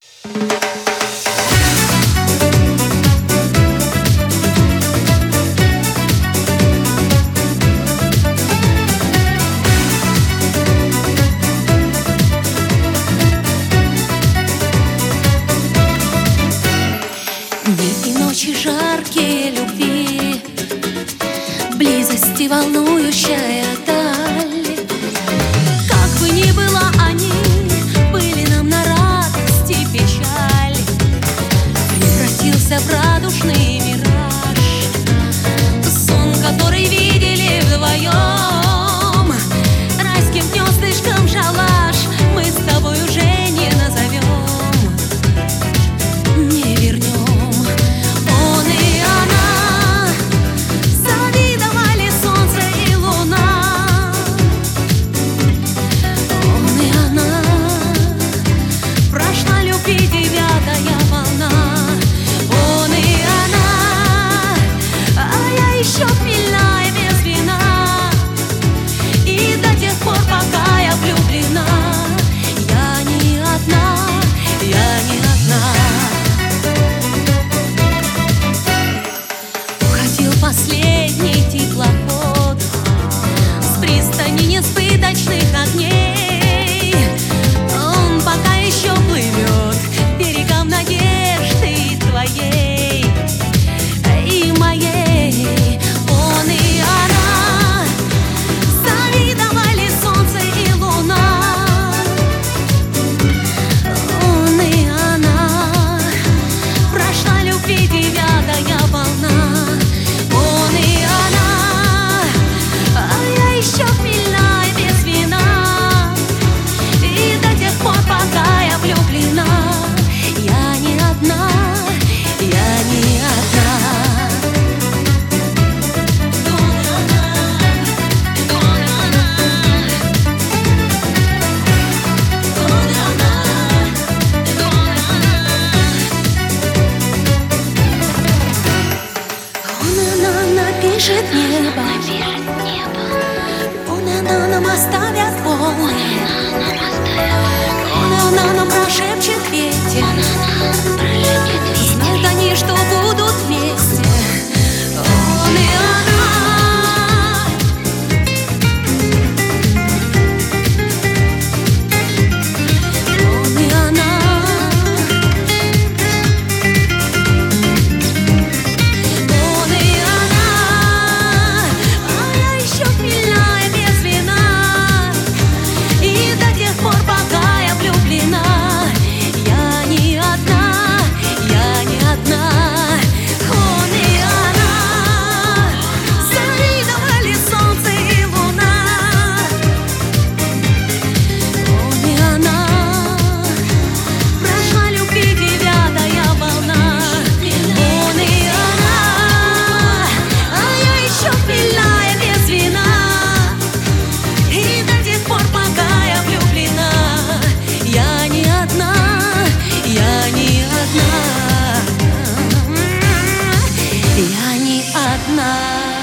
Дни и ночи жаркие любви, близости волнующая даль. Как бы ни было, они были нам на радость и печаль. Превратился в радужный мираж, сон, который видели вдвоем. Райским гнездышком шалаш мы с тобой уже не назовем, не вернем. Он и она завидовали солнце и луна. Он и она, прошла любви девятая волна. Он и она, а я еще пьяная без вина. И до тех пор, пока я влюблена, я не одна, я не одна. Уходил последний теплоход с пристани несбыточных огней. Он пока еще плывет берегам надежды твоей и моей. Он и она завидовали солнце и луна. Он и она, прошла любви девятая волна. Он и она, а я еще пьяная без вина. И до тех пор, пока я влюблена, я не одна, я не одна. Напишет небо, он и она нам оставят волны. Он и она нам прошепчет ветер. Знают они, что будут вместе. Он и она. Он и она. Он и она, а я еще пьяная без вина. И до тех пор, пока я влюблена, я не одна, я не одна. Он и она завидовали солнце и луна. Он и она, прошла любви девятая волна. Он и она, а я еще пьяная без вина. И до тех пор, пока я влюблена, я не одна, я не одна, я не одна.